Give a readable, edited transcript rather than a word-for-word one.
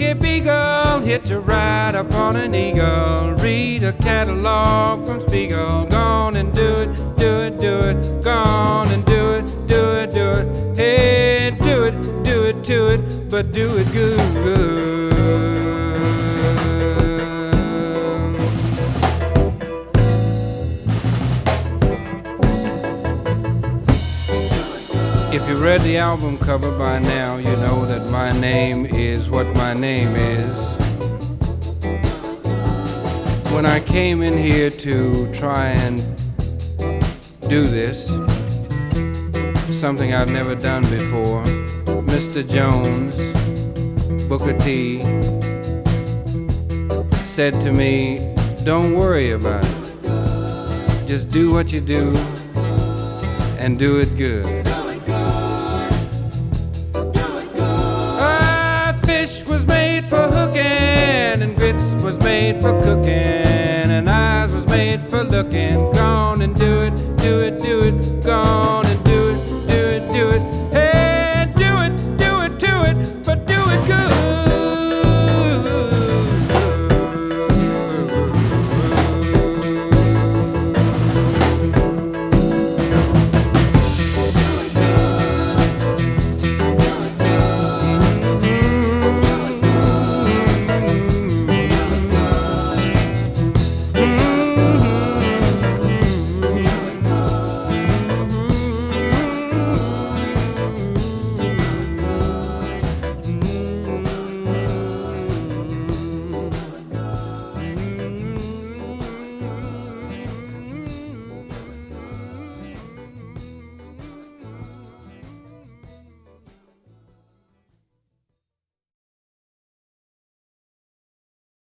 Mickey Beagle, hitch a ride upon an eagle, read a catalog from Spiegel. Gone and do it, do it, do it. Gone and do it, do it, do it. Hey, do it to it, but do it good. If you read the album cover by now, you know that my name is what my name is. When I came in here to try and do this, something I've never done before, Mr. Jones, Booker T, said to me, don't worry about it. Just do what you do and do it good. Fish was made for hooking, and grits was made for cooking, and eyes was made for looking. Gone and do it, do it, do it. Gone